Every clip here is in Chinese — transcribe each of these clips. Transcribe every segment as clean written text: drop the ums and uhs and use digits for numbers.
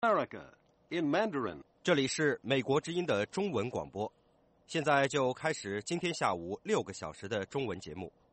America in Mandarin. 这里是美国之音的中文广播，现在就开始今天下午6个小时的中文节目。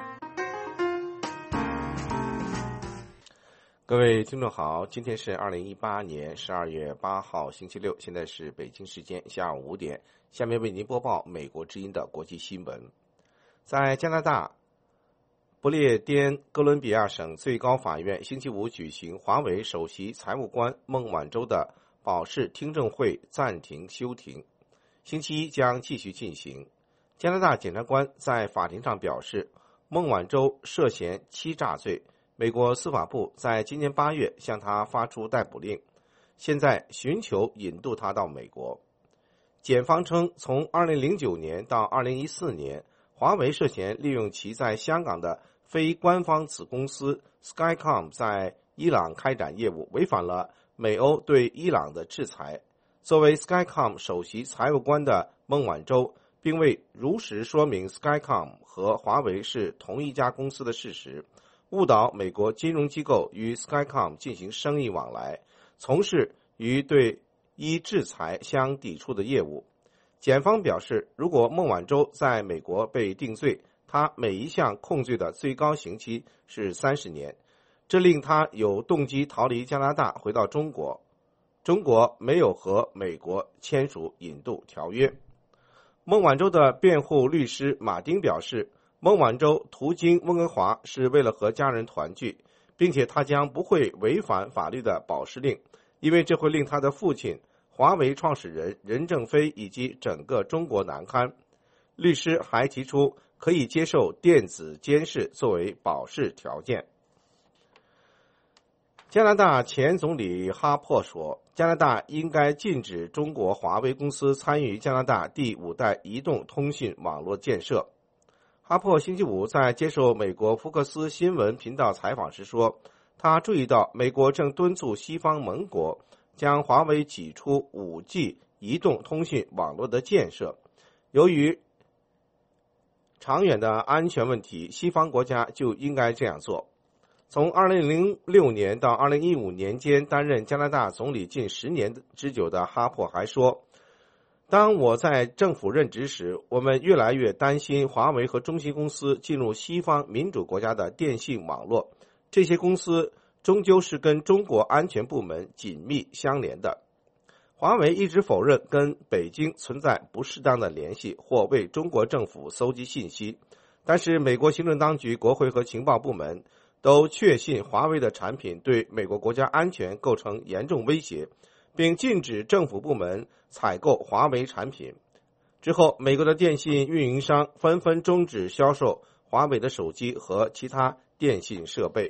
各位听众好，今天是2018年12月8号星期六，现在是北京时间下午5点，下面为您播报美国之音的国际新闻。在加拿大不列颠哥伦比亚省最高法院星期五举行华为首席财务官孟晚舟的保释听证会暂停休庭，星期一将继续进行。加拿大检察官在法庭上表示，孟晚舟涉嫌欺诈罪，美国司法部在今年8月向他发出逮捕令，现在寻求引渡他到美国。检方称，从2009年到2014年，华为涉嫌利用其在香港的非官方子公司 Skycom 在伊朗开展业务，违反了美欧对伊朗的制裁。作为 Skycom 首席财务官的孟晚舟，并未如实说明 Skycom 和华为是同一家公司的事实，误导美国金融机构与 Skycom 进行生意往来，从事与对依制裁相抵触的业务。检方表示，如果孟晚舟在美国被定罪，他每一项控罪的最高刑期是30年，这令他有动机逃离加拿大回到中国。中国没有和美国签署引渡条约。孟晚舟的辩护律师马丁表示，孟晚舟途经温哥华是为了和家人团聚，并且他将不会违反法律的保释令，因为这会令他的父亲华为创始人任正非以及整个中国难堪。律师还提出可以接受电子监视作为保释条件。加拿大前总理哈珀说，加拿大应该禁止中国华为公司参与加拿大第5代移动通信网络建设。哈珀星期五在接受美国福克斯新闻频道采访时说，他注意到美国正敦促西方盟国将华为挤出 5G 移动通信网络的建设。由于长远的安全问题，西方国家就应该这样做。从2006年到2015年间担任加拿大总理近10年之久的哈珀还说，当我在政府任职时，我们越来越担心华为和中兴公司进入西方民主国家的电信网络，这些公司终究是跟中国安全部门紧密相连的。华为一直否认跟北京存在不适当的联系或为中国政府搜集信息，但是美国行政当局、国会和情报部门都确信华为的产品对美国国家安全构成严重威胁，并禁止政府部门采购华为产品。之后，美国的电信运营商纷纷终止销售华为的手机和其他电信设备。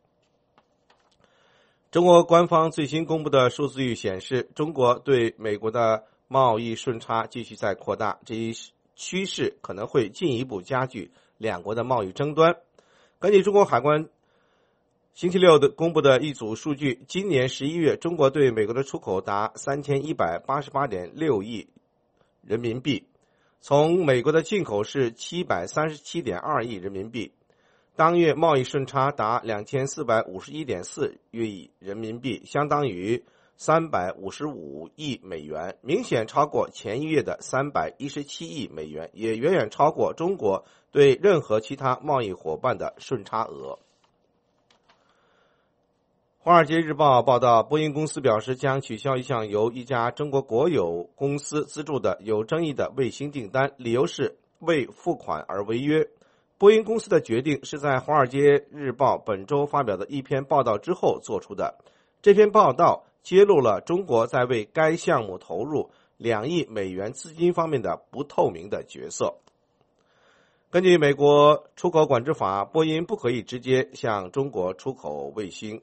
中国官方最新公布的数字预显示，中国对美国的贸易顺差继续在扩大，这一趋势可能会进一步加剧两国的贸易争端。根据中国海关星期六公布的一组数据，今年11月，中国对美国的出口达 3188.6 亿人民币，从美国的进口是 737.2 亿人民币，当月贸易顺差达 2451.4 亿人民币，相当于355亿美元，明显超过前一月的317亿美元，也远远超过中国对任何其他贸易伙伴的顺差额。《华尔街日报》报道，波音公司表示将取消一项由一家中国国有公司资助的有争议的卫星订单，理由是未付款而违约。波音公司的决定是在《华尔街日报》本周发表的一篇报道之后做出的。这篇报道揭露了中国在为该项目投入2亿美元资金方面的不透明的角色。根据美国出口管制法，波音不可以直接向中国出口卫星。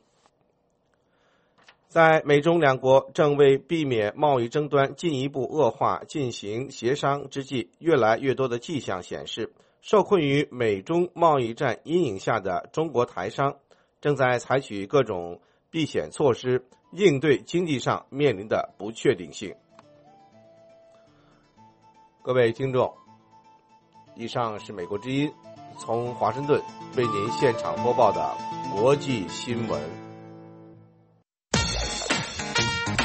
在美中两国正为避免贸易争端进一步恶化进行协商之际，越来越多的迹象显示，受困于美中贸易战阴影下的中国台商正在采取各种避险措施，应对经济上面临的不确定性。各位听众，以上是美国之音从华盛顿为您现场播报的国际新闻。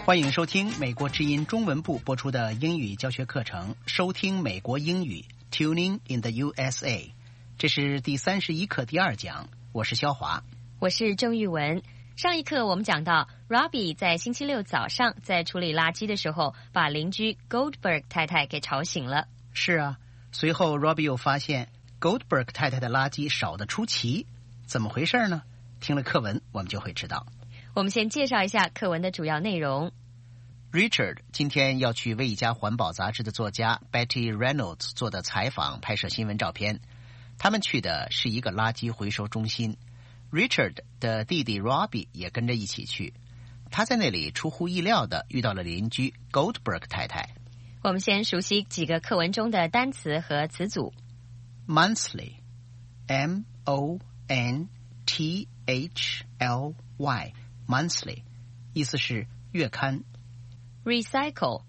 欢迎收听美国之音中文部播出的英语教学课程，收听美国英语 Tuning in the USA。 这是第31课第2讲，我是肖华， 我是郑玉文。上一课我们讲到 Robbie 在星期六早上在处理垃圾的时候把邻居 Goldberg 太太给吵醒了。 是啊，随后 Robbie 又发现 Goldberg 太太的垃圾少得出奇，怎么回事呢？听了课文我们就会知道。 我们先介绍一下课文的主要内容。 Richard 今天要去为一家环保杂志的作家 Betty Reynolds 做的采访拍摄新闻照片。他们去的是一个垃圾回收中心。Richard 的弟弟 Robbie 也跟着一起去。他在那里出乎意料地遇到了邻居 Goldberg 太太。 我们先熟悉几个课文中的单词和词组。 Monthly M-O-N-T-H-L-Y Monthly 意思是月刊。 Recycle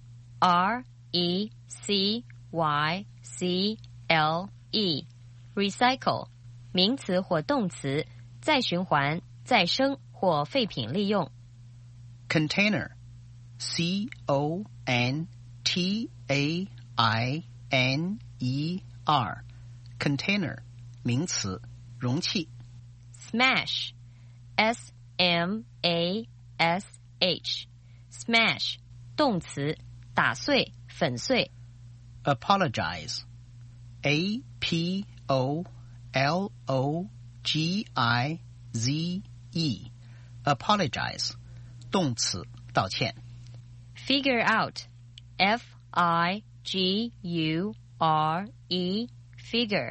R-E-C-Y-C-L-E Recycle 名词或动詞，再循環、再生或廢品利用。 Container C-O-N-T-A-I-N-E-R Container 名词，容器。 Smash S-M-A-S-H Smash 动詞，打碎、粉碎。 Apologize A-P-O-L-O-G-I-Z-E Apologize 动詞，道歉。 Figure out F-I-G-U-R-E Figure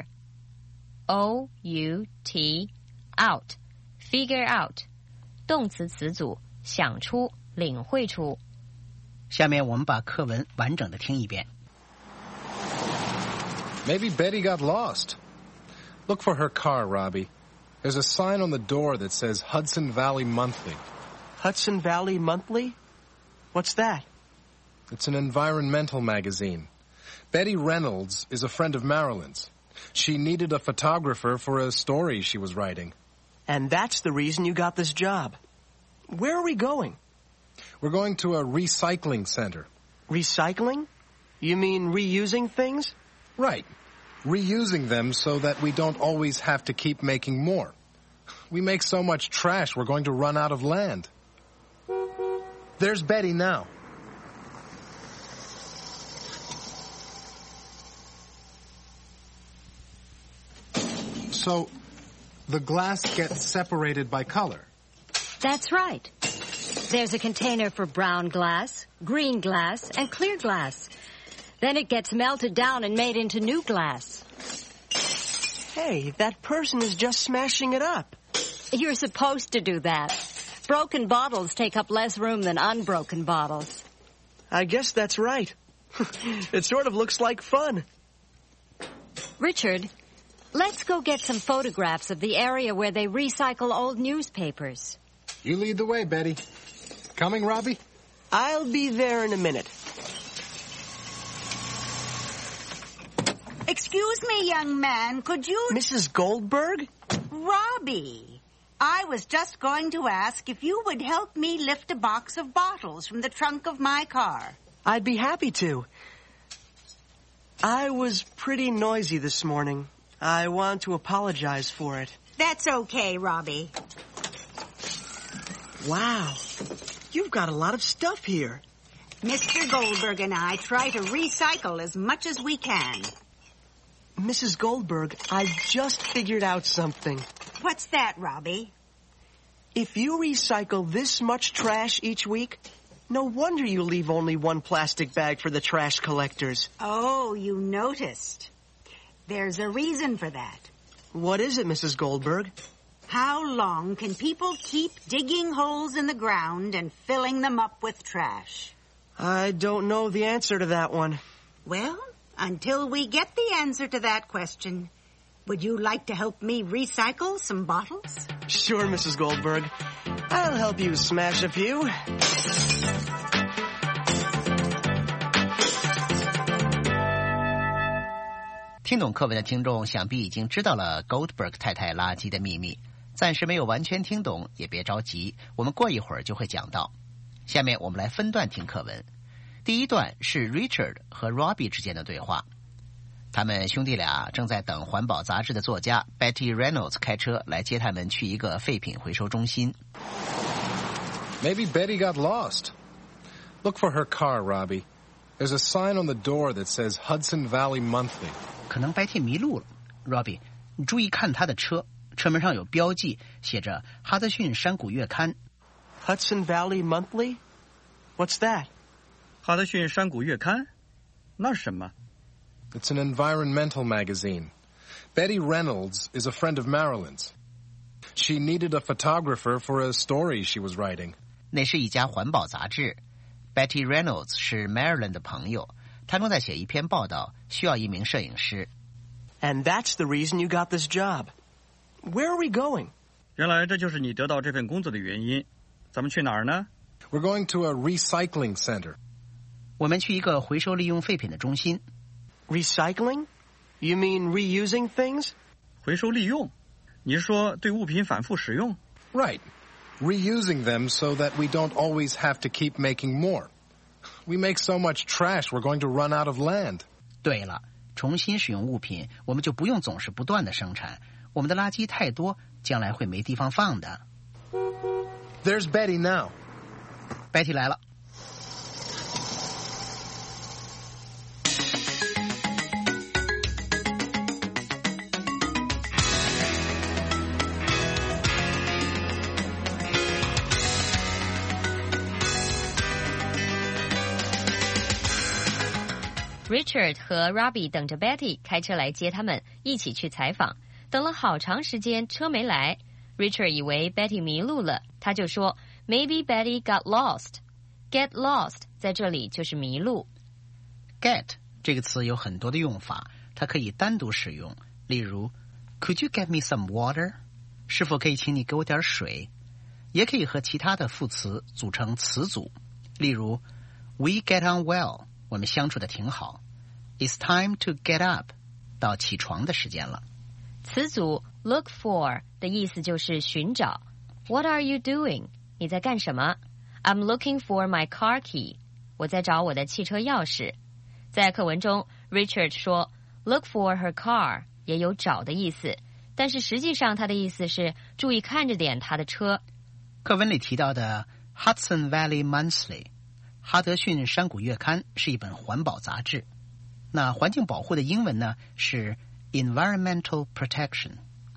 O-U-T Out Figure out 动詞詞組，想出、領會出。 下面我们把课文完整的听一遍。 Maybe Betty got lost. Look for her car, Robbie. There's a sign on the door that says Hudson Valley Monthly. Hudson Valley Monthly? What's that? It's an environmental magazine. Betty Reynolds is a friend of Marilyn's. She needed a photographer for a story she was writing. And that's the reason you got this job. Where are we going? We're going to a recycling center. Recycling? You mean reusing things? Right. Reusing them so that we don't always have to keep making more. We make so much trash, we're going to run out of land. There's Betty now. So, the glass gets separated by color. That's right. There's a container for brown glass, green glass, and clear glass. Then it gets melted down and made into new glass. Hey, that person is just smashing it up. You're supposed to do that. Broken bottles take up less room than unbroken bottles. I guess that's right. It sort of looks like fun. Richard, let's go get some photographs of the area where they recycle old newspapers. You lead the way, Betty. Coming, Robbie? I'll be there in a minute. Excuse me, young man, could you... Mrs. Goldberg? Robbie, I was just going to ask if you would help me lift a box of bottles from the trunk of my car. I'd be happy to. I was pretty noisy this morning. I want to apologize for it. That's okay, Robbie. Wow. You've got a lot of stuff here. Mr. Goldberg and I try to recycle as much as we can. Mrs. Goldberg, I've just figured out something. What's that, Robbie? If you recycle this much trash each week, no wonder you leave only one plastic bag for the trash collectors. Oh, you noticed. There's a reason for that. What is it, Mrs. Goldberg? How long can people keep digging holes in the ground and filling them up with trash? I don't know the answer to that one. Well, until we get the answer to that question, would you like to help me recycle some bottles? Sure, Mrs. Goldberg. I'll help you smash a few. “听懂课文的听众想必已经知道了 Goldberg 太太垃圾的秘密，暂时没有完全听懂也别着急，我们过一会儿就会讲到。 下面我们来分段听课文。第一段是 Richard 和 Robbie 之间的对话。他们兄弟俩正在等环保杂志的作家 Betty Reynolds 开车来接他们去一个废品回收中心。 Maybe Betty got lost. Look for her car, Robbie. There's a sign on the door that says Hudson Valley Monthly. 可能 Betty 迷路了。Robbie， 你注意看她的车，车门上有标记，写着哈德逊山谷月刊。 Hudson Valley Monthly? What's that? 哈德逊山谷月刊？那是什么？ It's an environmental magazine. Betty Reynolds is a friend of Marilyn's. She needed a photographer for a story she was writing. 那是一家环保杂志。Betty Reynolds 是 Marilyn 的朋友，她正在写一篇报道，需要一名摄影师。 And that's the reason you got this job. Where are we going? 原来这就是你得到这份工作的原因。咱们去哪儿呢？ We're going to a recycling center. 我们去一个回收利用废品的中心。 Recycling? You mean reusing things? 回收利用？你是说对物品反复使用？ Right. Reusing them so that we don't always have to keep making more. We make so much trash, we're going to run out of land. 对了，重新使用物品，我们就不用总是不断的生产。我们的垃圾太多，将来会没地方放的。 There's Betty now. Betty 来了。 Richard 和 Robbie 等着 Betty 开车来接他们，一起去采访。等了好长时间，车没来。Richard 以为 Betty 迷路了，他就说 Maybe Betty got lost. Get lost 在这里就是迷路。 Get 这个词有很多的用法，它可以单独使用，例如 Could you get me some water? 是否可以请你给我点水？也可以和其他的副词组成词组，例如 We get on well， 我们相处的挺好。It's time to get up， 到起床的时间了。 词组 look for 的意思就是寻找。What are you doing？ 你在干什么？ I'm looking for my car key。 我在找我的汽车钥匙。在课文中 Richard 说 look for her car 也有找的意思，但是实际上他的意思是注意看着点他的车。 课文里提到的 Hudson Valley Monthly 哈德逊山谷月刊是一本环保杂志。那环境保护的英文呢是 Environmental Protection。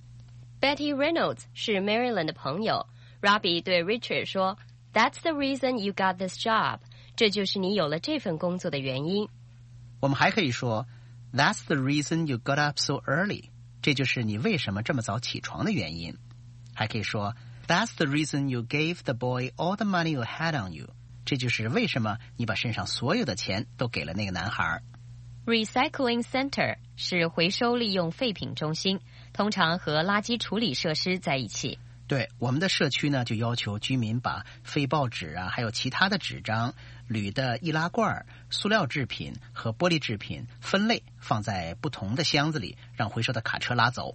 Betty Reynolds 是 Marilyn 的朋友。 Robbie 对 Richard 说 That's the reason you got this job， 这就是你有了这份工作的原因。 我们还可以说 That's the reason you got up so early， 这就是你为什么这么早起床的原因。还可以说 That's the reason you gave the boy all the money you had on you， 这就是为什么你把身上所有的钱都给了那个男孩。 Recycling Center 是回收利用废品中心，通常和垃圾处理设施在一起。 对，我们的社区呢就要求居民把废报纸啊，还有其他的纸张、铝的易拉罐、塑料制品和玻璃制品分类放在不同的箱子里，让回收的卡车拉走。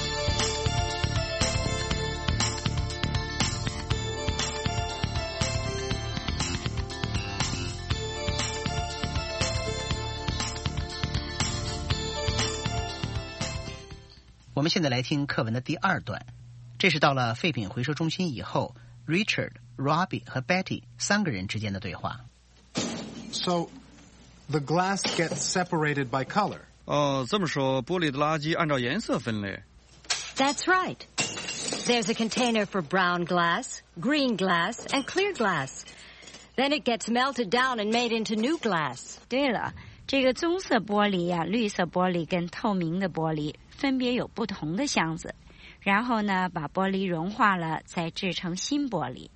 我们现在来听课文的第二段，这是到了废品回收中心以后 Richard、Robbie 和 Betty 三个人之间的对话。 So, the glass gets separated by color. 这么说，玻璃的垃圾按照颜色分类。 That's right. There's a container for brown glass, green glass, and clear glass. Then it gets melted down and made into new glass. 对了，这个棕色玻璃呀、绿色玻璃跟透明的玻璃分别有不同的箱子，然后呢，把玻璃融化了，再制成新玻璃。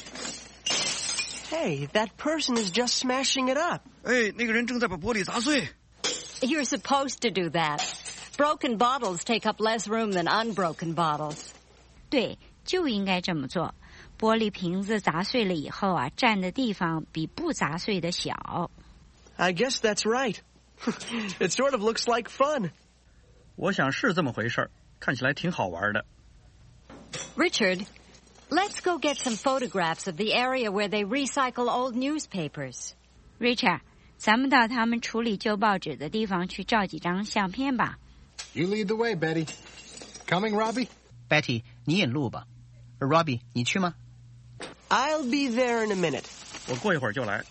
Hey, that person is just smashing it up. 哎，那个人正在把玻璃砸碎。 You're supposed to do that. Broken bottles take up less room than unbroken bottles. 对，就应该这么做。玻璃瓶子砸碎了以后啊，占的地方比不砸碎的小。 I guess that's right. It sort of looks like fun. 我想是这么回事儿，看起来挺好玩的。 Richard, Let's go get some photographs of the area where they recycle old newspapers. Richard， 咱们到他们处理旧报纸的地方去照几张相片吧。 You lead the way, Betty. Coming, Robbie? Betty， 你引路吧。Robbie， 你去吗？ I'll be there in a minute. 我过一会儿就来。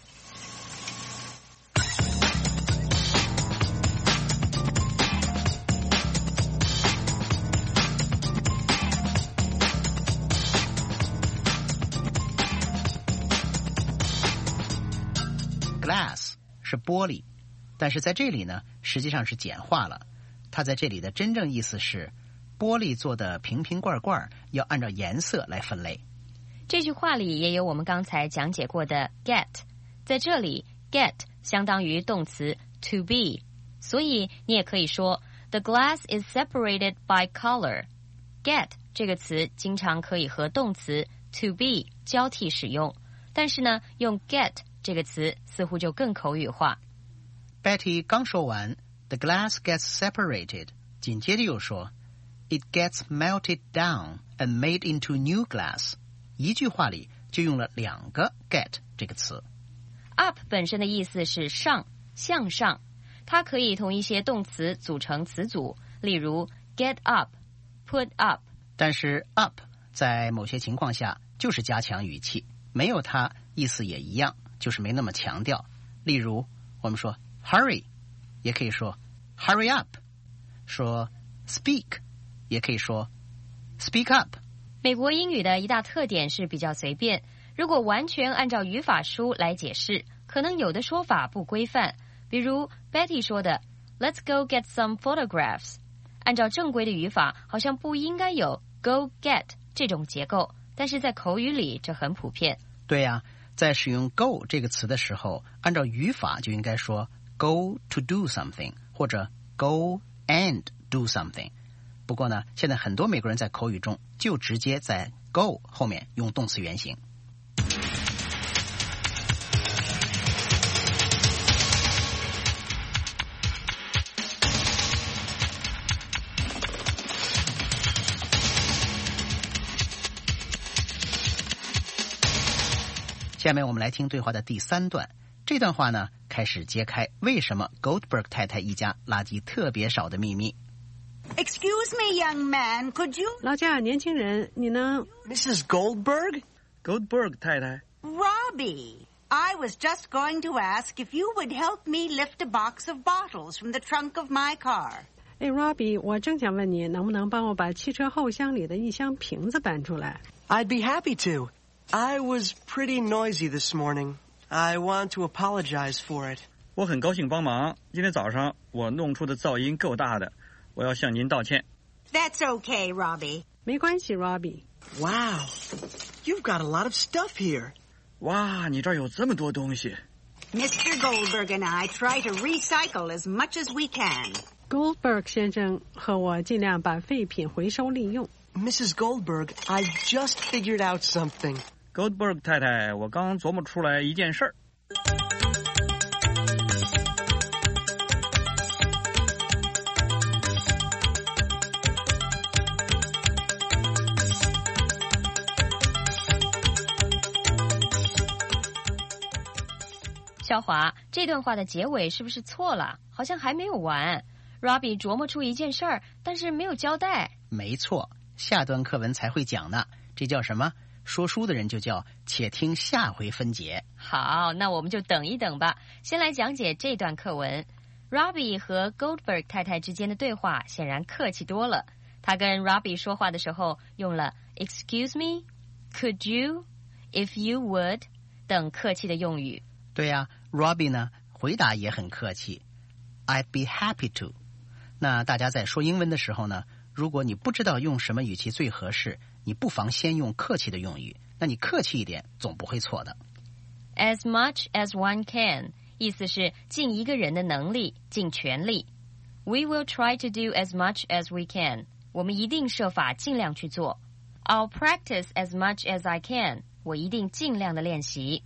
Glass 是玻璃，但是在这里呢，实际上是简化了。它在这里的真正意思是，玻璃做的瓶瓶罐罐要按照颜色来分类。 这句话里也有我们刚才讲解过的 get， 在这里 get 相当于动词 to be， 所以你也可以说 The glass is separated by color。get 这个词经常可以和动词 to be 交替使用，但是呢，用 get这个词似乎就更口语化。 Betty 刚说完 The glass gets separated， 紧接着又说 It gets melted down and made into new glass。 一句话里就用了2个 get 这个词。 Up 本身的意思是上，向上，它可以同一些动词组成词组，例如 get up put up。 但是 up 在某些情况下就是加强语气，没有它意思也一样，就是没那么强调。例如我们说 hurry 也可以说 hurry up， 说 speak 也可以说 speak up。 美国英语的一大特点是比较随便，如果完全按照语法书来解释，可能有的说法不规范，比如 Betty 说的 Let's go get some photographs， 按照正规的语法好像不应该有 go get 这种结构，但是在口语里这很普遍。 对呀，在使用 go 这个词的时候，按照语法就应该说 go to do something 或者 go and do something。 不过呢，现在很多美国人在口语中就直接在 go 后面用动词原形。下面我们来听对话的第3段。这段话呢，开始揭开为什么 Goldberg 太太一家垃圾特别少的秘密。 Excuse me, young man, could you... 劳驾，年轻人，你能 Mrs. Goldberg? Goldberg 太太。 Robbie, I was just going to ask if you would help me lift a box of bottles from the trunk of my car. 哎 ，Robbie， 我正想问你，能不能帮我把汽车后箱里的一箱瓶子搬出来？ I'd be happy to. I was pretty noisy this morning. I want to apologize for it. 我很高兴帮忙，今天早上我弄出的噪音够大的，我要向您道歉。 That's okay, Robbie. 没关系 ，Robbie。 Wow, you've got a lot of stuff here. 哇，你这儿有这么多东西。 Mr. Goldberg and I try to recycle as much as we can. Goldberg 先生和我尽量把废品回收利用。 Mrs. Goldberg, I've just figured out something. Goldberg 太太，我刚琢磨出来一件事儿。 小华，这段话的结尾是不是错了？好像还没有完。Robbie 琢磨出一件事儿，但是没有交代。 没错，下段课文才会讲呢。这叫什么？说书的人就叫且听下回分解。 好，那我们就等一等吧。先来讲解这段课文。Robbie 和 Goldberg 太太之间的对话显然客气多了。他跟 Robbie 说话的时候用了 Excuse me, Could you, If you would 等客气的用语。 对呀，Robbie 呢回答也很客气 I'd be happy to。 那大家在说英文的时候呢，如果你不知道用什么语气最合适，你不妨先用客气的用语，那你客气一点总不会错的。 As much as one can 意思是尽一个人的能力，尽全力。 We will try to do as much as we can 我们一定设法尽量去做。 I'll practice as much as I can 我一定尽量的练习。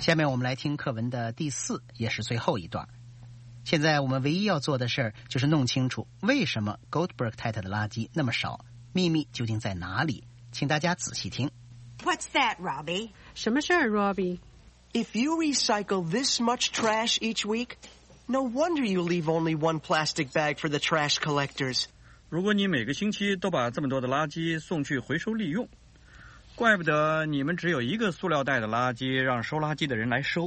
下面我们来听课文的第4，也是最后一段。现在我们唯一要做的事儿就是弄清楚为什么 Goldberg 太太的垃圾那么少，秘密究竟在哪里？请大家仔细听。 What's that, Robbie? 什么事儿 ，Robbie？ If you recycle this much trash each week, no wonder you leave only one plastic bag for the trash collectors. 如果你每个星期都把这么多的垃圾送去回收利用，怪不得你们只有一个塑料袋的垃圾让收垃圾的人来收。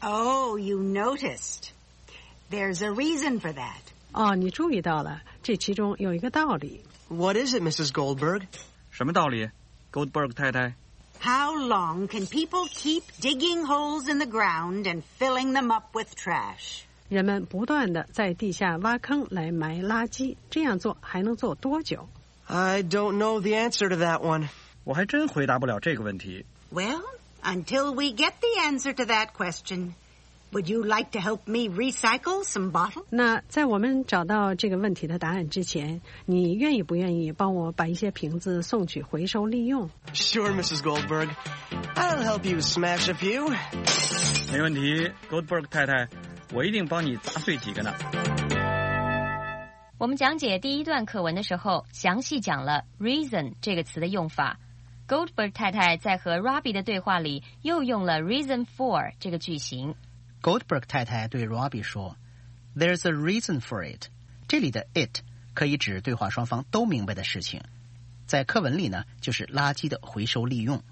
Oh, you noticed. There's a reason for that. 哦，你注意到了，这其中有一个道理。 What is it, Mrs. Goldberg? 什么道理 ，Goldberg 太太？ How long can people keep digging holes in the ground and filling them up with trash? 人们不断地在地下挖坑来埋垃圾，这样做还能做多久？ I don't know the answer to that one. 我还真回答不了这个问题。 Well, until we get the answer to that question, would you like to help me recycle some bottles? 那在我们找到这个问题的答案之前，你愿意不愿意帮我把一些瓶子送去回收利用？ Sure, Mrs. Goldberg. I'll help you smash a few. 没问题 ，Goldberg 太太，我一定帮你砸碎几个呢。 我们讲解第1段课文的时候，详细讲了 reason 这个词的用法。Goldberg 太太在和 Robbie 的对话里又用了 reason for 这个句型。 Goldberg 太太对 Robbie 说 There's a reason for it。 这里的 it 可以指对话双方都明白的事情，在课文里呢就是垃圾的回收利用。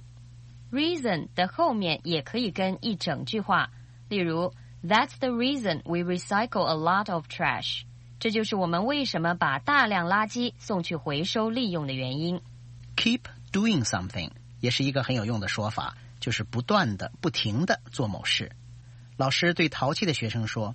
reason 的后面也可以跟一整句话，例如 That's the reason we recycle a lot of trash。 这就是我们为什么把大量垃圾送去回收利用的原因。 Keep doing something 也是一个很有用的说法，就是不断的不停的做某事。老师对淘气的学生说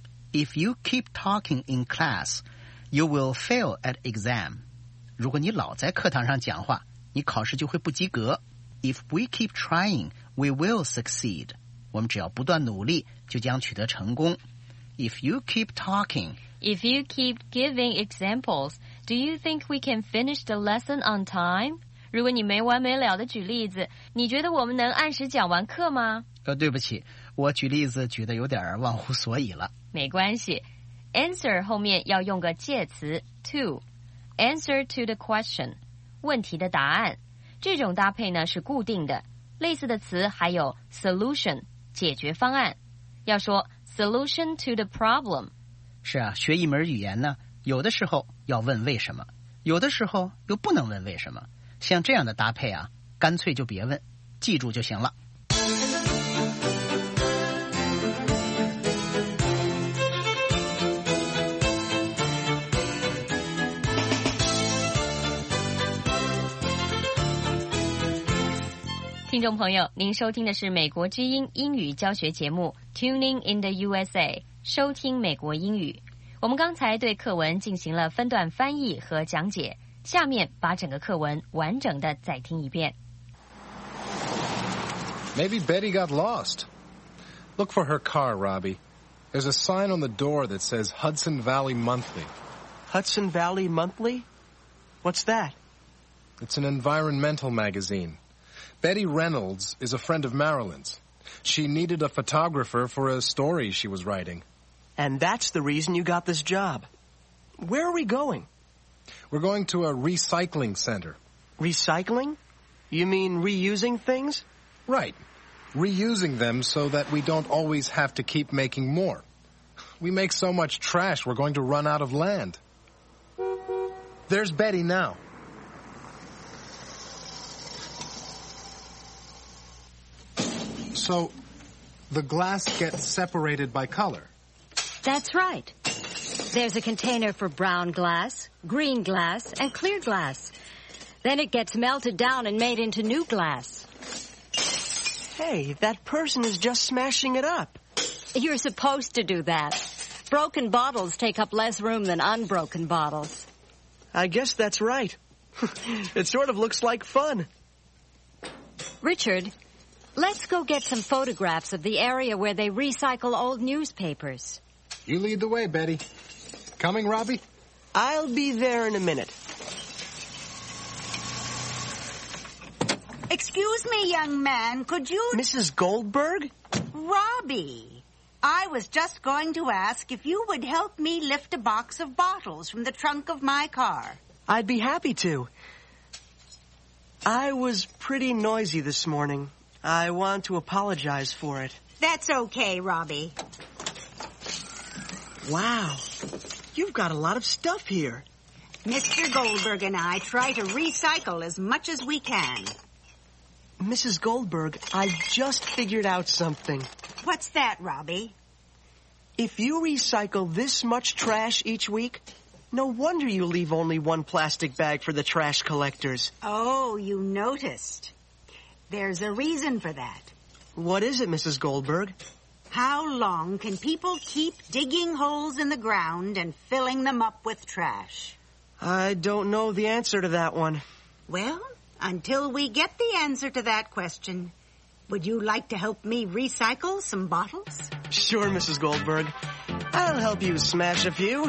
If you keep talking in class, you will fail at exam。 如果你老在课堂上讲话，你考试就会不及格。 If we keep trying, we will succeed。 我们只要不断努力，就将取得成功。 If you keep talking, If you keep giving examples, do you think we can finish the lesson on time? 如果你没完没了的举例子，你觉得我们能按时讲完课吗？ 对不起，我举例子举得有点忘乎所以了。 没关系 ，answer 后面要用个介词 to， answer to the question， 问题的答案。这种搭配呢是固定的。类似的词还有 solution， 解决方案。要说 solution to the problem。 是啊，学一门语言呢，有的时候要问为什么，有的时候又不能问为什么。像这样的搭配啊，干脆就别问，记住就行了。 听众朋友，您收听的是美国之音英语教学节目 Tuning in the USA， 收听美国英语。我们刚才对课文进行了分段翻译和讲解，下面把整个课文完整的再听一遍。 Maybe Betty got lost. Look for her car, Robbie. There's a sign on the door that says Hudson Valley Monthly. Hudson Valley Monthly? What's that? It's an environmental magazine. Betty Reynolds is a friend of Marilyn's. She needed a photographer for a story she was writing. And that's the reason you got this job. Where are we going? We're going to a recycling center. Recycling? You mean reusing things? Right. Reusing them so that we don't always have to keep making more. We make so much trash, we're going to run out of land. There's Betty now. So, the glass gets separated by color. That's right. There's a container for brown glass, green glass, and clear glass. Then it gets melted down and made into new glass. Hey, that person is just smashing it up. You're supposed to do that. Broken bottles take up less room than unbroken bottles. I guess that's right. It sort of looks like fun. Richard, let's go get some photographs of the area where they recycle old newspapers. You lead the way, Betty. Coming, Robbie? I'll be there in a minute. Excuse me, young man, could you... Mrs. Goldberg? Robbie, I was just going to ask if you would help me lift a box of bottles from the trunk of my car. I'd be happy to. I was pretty noisy this morning. I want to apologize for it. That's okay, Robbie. Wow. You've got a lot of stuff here. Mr. Goldberg and I try to recycle as much as we can. Mrs. Goldberg, I just figured out something. What's that, Robbie? If you recycle this much trash each week, no wonder you leave only one plastic bag for the trash collectors. Oh, you noticed. There's a reason for that. What is it, Mrs. Goldberg? How long can people keep digging holes in the ground and filling them up with trash? I don't know the answer to that one. Well, until we get the answer to that question, would you like to help me recycle some bottles? Sure, Mrs. Goldberg. I'll help you smash a few.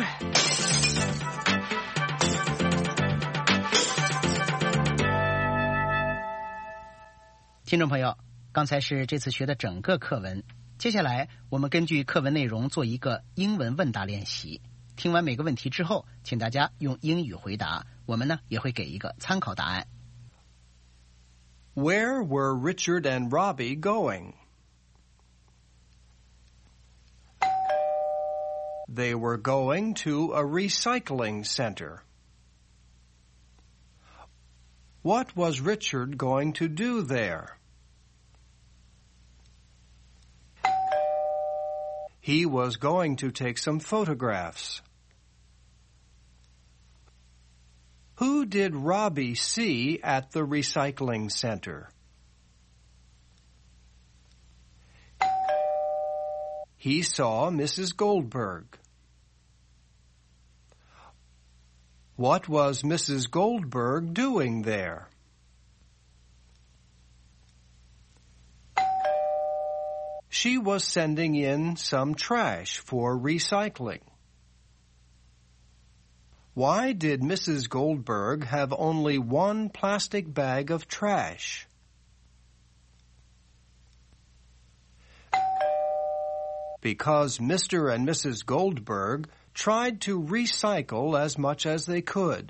听众朋友，刚才是这次学的整个课文，接下来我们根据课文内容做一个英文问答练习。听完每个问题之后，请大家用英语回答，我们呢也会给一个参考答案。 Where were Richard and Robbie going? They were going to a recycling center. What was Richard going to do there? He was going to take some photographs. Who did Robbie see at the recycling center? He saw Mrs. Goldberg. What was Mrs. Goldberg doing there? She was sending in some trash for recycling. Why did Mrs. Goldberg have only one plastic bag of trash? Because Mr. and Mrs. Goldberg tried to recycle as much as they could.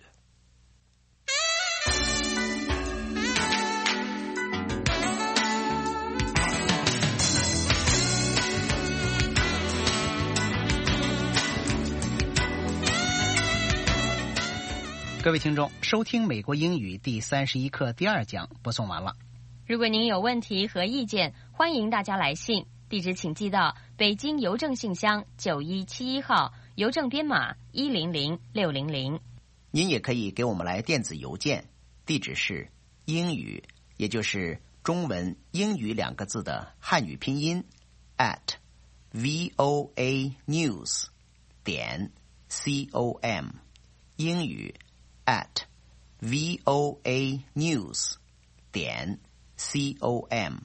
各位听众，收听美国英语第31课第2讲播送完了。 如果您有问题和意见，欢迎大家来信，地址请寄到北京邮政信箱9171号，邮政编码100600。 您也可以给我们来电子邮件，地址是英语，也就是中文英语2个字的汉语拼音 @voanews.com， 英语 @voanews.com。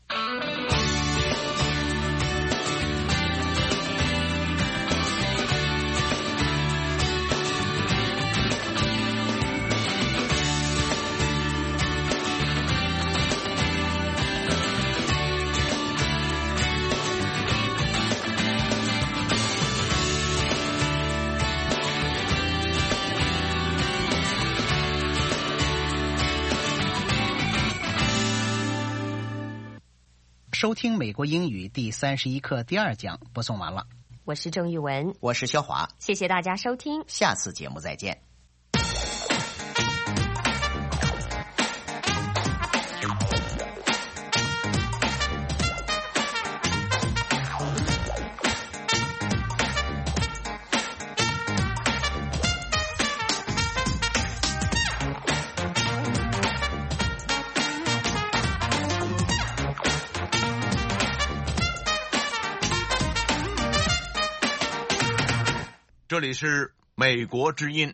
收听美国英语第31课第2讲播送完了。 我是郑玉文， 我是肖华， 谢谢大家收听， 下次节目再见。 这里是美国之音。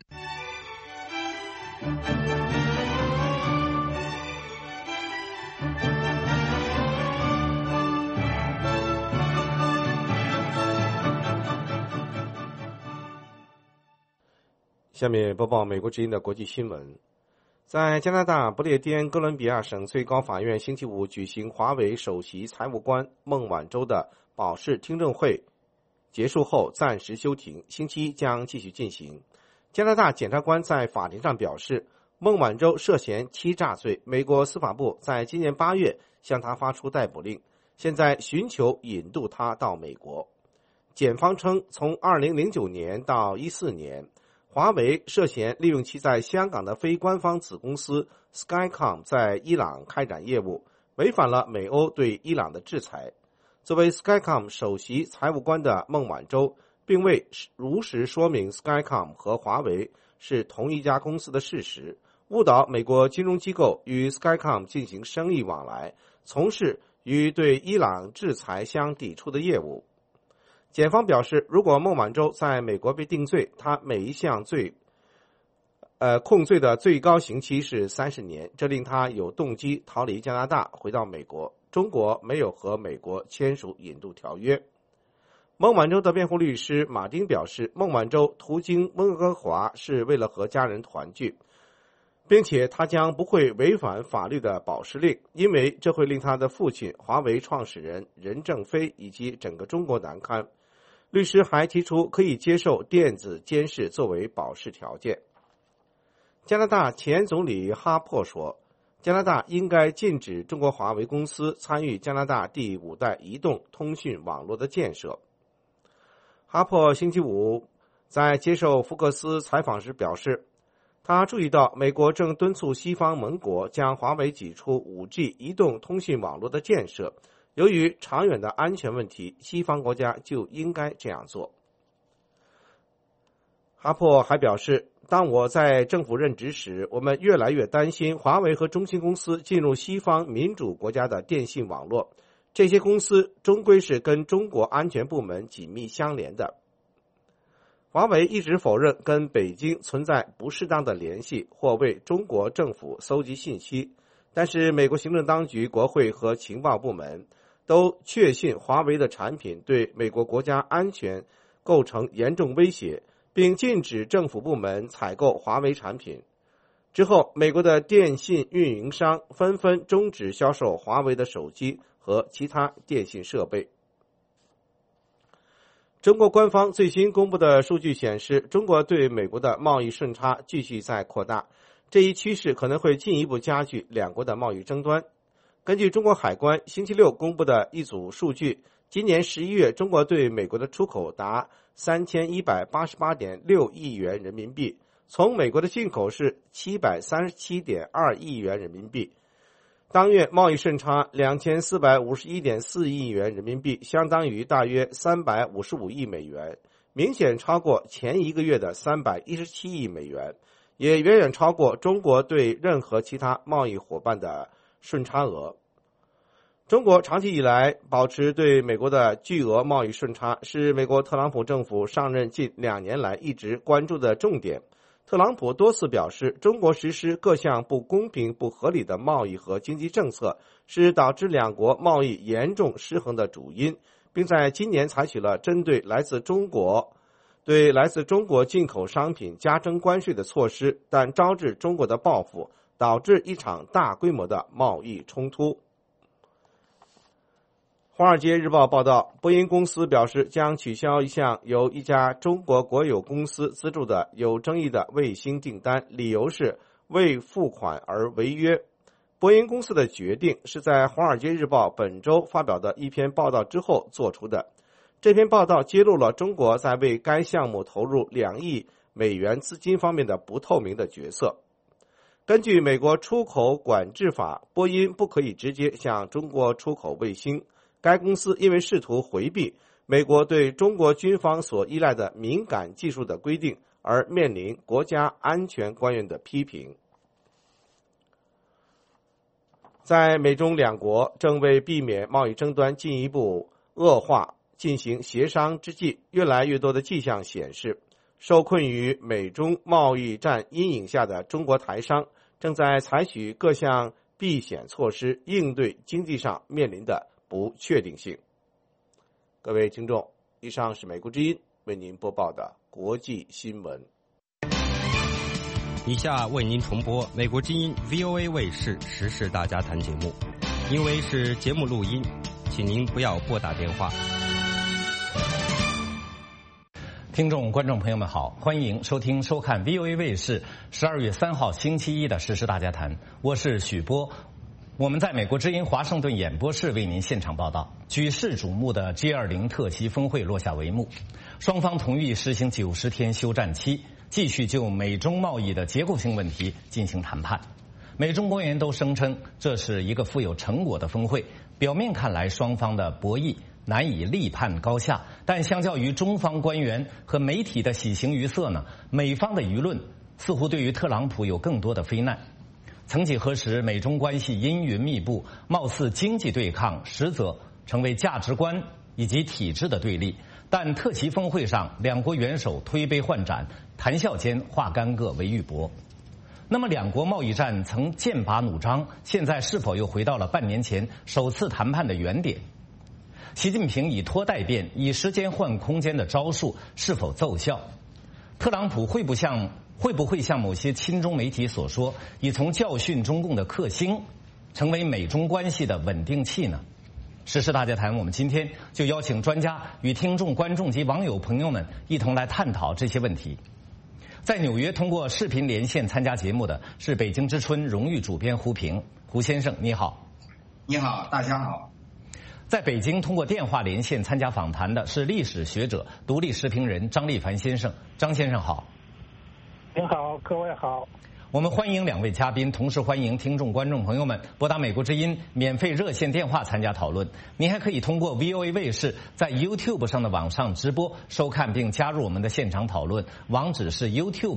下面播报美国之音的国际新闻。 在加拿大不列颠哥伦比亚省最高法院星期五举行华为首席财务官孟晚舟的保释听证会结束后暂时休庭，星期一将继续进行。加拿大检察官在法庭上表示，孟晚舟涉嫌欺诈罪，美国司法部在今年8月向他发出逮捕令，现在寻求引渡他到美国。检方称，从2009年到14年，华为涉嫌利用其在香港的非官方子公司 Skycom 在伊朗开展业务，违反了美欧对伊朗的制裁。作为 Skycom 首席财务官的孟晚舟，并未如实说明 Skycom 和华为是同一家公司的事实，误导美国金融机构与 Skycom 进行生意往来，从事与对伊朗制裁相抵触的业务。检方表示，如果孟晚舟在美国被定罪，他每一项控罪的最高刑期是30年，这令他有动机逃离加拿大回到美国。中国没有和美国签署引渡条约。孟晚舟的辩护律师马丁表示，孟晚舟途经温哥华是为了和家人团聚，并且他将不会违反法律的保释令，因为这会令他的父亲华为创始人任正非以及整个中国难堪。律师还提出可以接受电子监视作为保释条件。加拿大前总理哈珀说，加拿大应该禁止中国华为公司参与加拿大第5代移动通讯网络的建设。哈珀星期五在接受福克斯采访时表示，他注意到美国正敦促西方盟国将华为挤出 5G 移动通讯网络的建设，由于长远的安全问题，西方国家就应该这样做。哈珀还表示，当我在政府任职时，我们越来越担心华为和中兴公司进入西方民主国家的电信网络，这些公司终归是跟中国安全部门紧密相连的。华为一直否认跟北京存在不适当的联系或为中国政府搜集信息，但是美国行政当局、国会和情报部门都确信华为的产品对美国国家安全构成严重威胁，并禁止政府部门采购华为产品。之后，美国的电信运营商纷纷终止销售华为的手机和其他电信设备。中国官方最新公布的数据显示，中国对美国的贸易顺差继续在扩大，这一趋势可能会进一步加剧两国的贸易争端。根据中国海关星期六公布的一组数据，今年11月中国对美国的出口达 3188.6 亿元人民币，从美国的进口是 737.2 亿元人民币。当月贸易顺差 2451.4 亿元人民币，相当于大约355亿美元，明显超过前一个月的317亿美元，也远远超过中国对任何其他贸易伙伴的顺差额。中国长期以来保持对美国的巨额贸易顺差，是美国特朗普政府上任近2年来一直关注的重点。特朗普多次表示，中国实施各项不公平、不合理的贸易和经济政策，是导致两国贸易严重失衡的主因，并在今年采取了针对来自中国进口商品加征关税的措施，但招致中国的报复，导致一场大规模的贸易冲突。华尔街日报报道，波音公司表示将取消一项由一家中国国有公司资助的有争议的卫星订单，理由是未付款而违约。波音公司的决定是在华尔街日报本周发表的一篇报道之后做出的。这篇报道揭露了中国在为该项目投入2亿美元资金方面的不透明的角色。根据美国出口管制法，波音不可以直接向中国出口卫星。该公司因为试图回避美国对中国军方所依赖的敏感技术的规定，而面临国家安全官员的批评。在美中两国正为避免贸易争端进一步恶化进行协商之际，越来越多的迹象显示，受困于美中贸易战阴影下的中国台商正在采取各项避险措施，应对经济上面临的不确定性。各位听众，以上是美国之音为您播报的国际新闻。 以下为您重播美国之音 VOA 卫视时事大家谈节目，因为是节目录音，请您不要拨打电话。 听众、观众朋友们好，欢迎收听、收看 VOA 卫视12月3号星期一的时事大家谈，我是许波。我们在美国之音华盛顿演播室为您现场报道。举世瞩目的 G20 特席峰会落下帷幕，双方同意实行90天休战期，继续就美中贸易的结构性问题进行谈判。美中官员都声称这是一个富有成果的峰会，表面看来双方的博弈难以立判高下，但相较于中方官员和媒体的喜形于色呢，美方的舆论似乎对于特朗普有更多的非难。曾几何时，美中关系阴云密布，貌似经济对抗，实则成为价值观以及体制的对立。但特席峰会上，两国元首推杯换盏，谈笑间化干戈为玉帛。那么两国贸易战曾剑拔弩张，现在是否又回到了半年前首次谈判的原点？习近平以拖代变、以时间换空间的招数是否奏效？特朗普会不会像某些亲中媒体所说，已从教训中共的克星，成为美中关系的稳定器呢？时事大家谈，我们今天就邀请专家与听众、观众及网友朋友们一同来探讨这些问题。在纽约通过视频连线参加节目的是北京之春荣誉主编胡平。胡先生你好。 你好，大家好。 在北京通过电话连线参加访谈的是历史学者、独立时评人张立凡先生。张先生好。 您好，各位好。 我们欢迎两位嘉宾，同时欢迎听众、观众朋友们拨打美国之音免费热线电话参加讨论。您还可以通过 VOA 卫视在 YouTube 上的网上直播收看并加入我们的现场讨论，网址是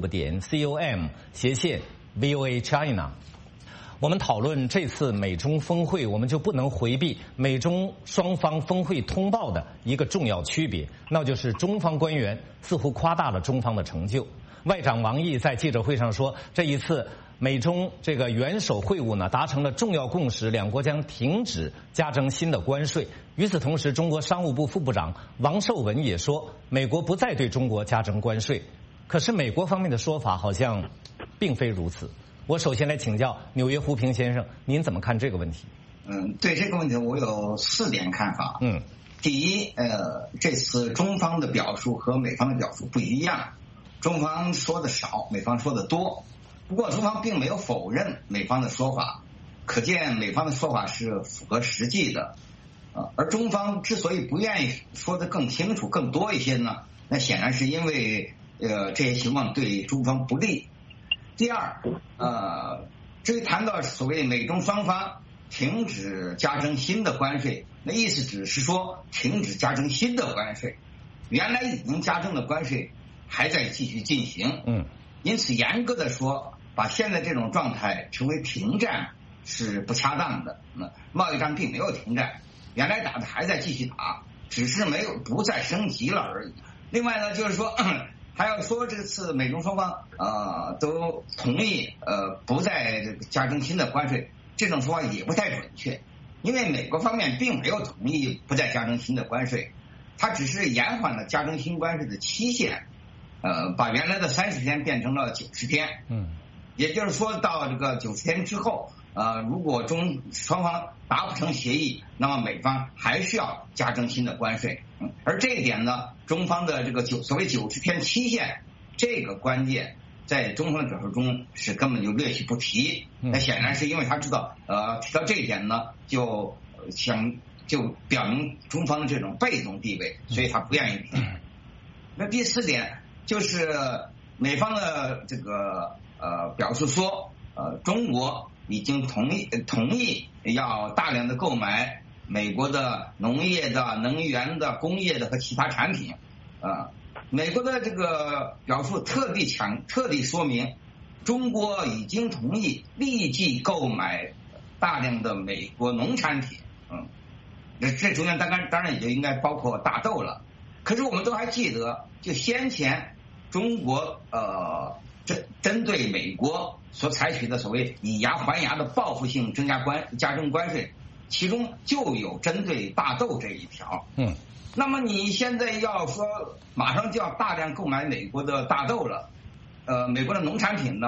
youtube.com/VOA China。我们讨论这次美中峰会，我们就不能回避美中双方峰会通报的一个重要区别，那就是中方官员似乎夸大了中方的成就。外长王毅在记者会上说，这一次美中这个元首会晤呢，达成了重要共识，两国将停止加征新的关税。与此同时，中国商务部副部长王受文也说，美国不再对中国加征关税。可是美国方面的说法好像并非如此。我首先来请教纽约胡平先生，您怎么看这个问题？ 对这个问题我有4点看法。第一，这次中方的表述和美方的表述不一样。中方说的少，美方说的多。不过中方并没有否认美方的说法，可见美方的说法是符合实际的。而中方之所以不愿意说得更清楚、更多一些呢，那显然是因为这些情况对中方不利。第二，至于谈到所谓美中双方停止加征新的关税，那意思只是说停止加征新的关税，原来已经加征的关税还在继续进行。因此严格的说，把现在这种状态称为停战是不恰当的。贸易战并没有停战，原来打的还在继续打，只是不再升级了而已。另外呢，就是说还要说这次美中双方都同意不再加征新的关税，这种说法也不太准确，因为美国方面并没有同意不再加征新的关税，它只是延缓了加征新关税的期限，把原来的30天变成了90天。也就是说到这个90天之后，如果双方达不成协议，那么美方还需要加征新的关税。而这一点呢，中方的这个所谓90天期限这个关键，在中方的表述中是根本就略去不提。那显然是因为他知道，提到这一点呢，就表明中方的这种被动地位，所以他不愿意提。那第4点就是美方的这个表示说，中国已经同意要大量的购买美国的农业的、能源的、工业的和其他产品。美国的这个表述特地说明，中国已经同意立即购买大量的美国农产品。这中间当然也就应该包括大豆了。可是我们都还记得，就先前中国针对美国所采取的所谓以牙还牙的报复性加征关税，其中就有针对大豆这一条。那么你现在要说马上就要大量购买美国的大豆了，美国的农产品了，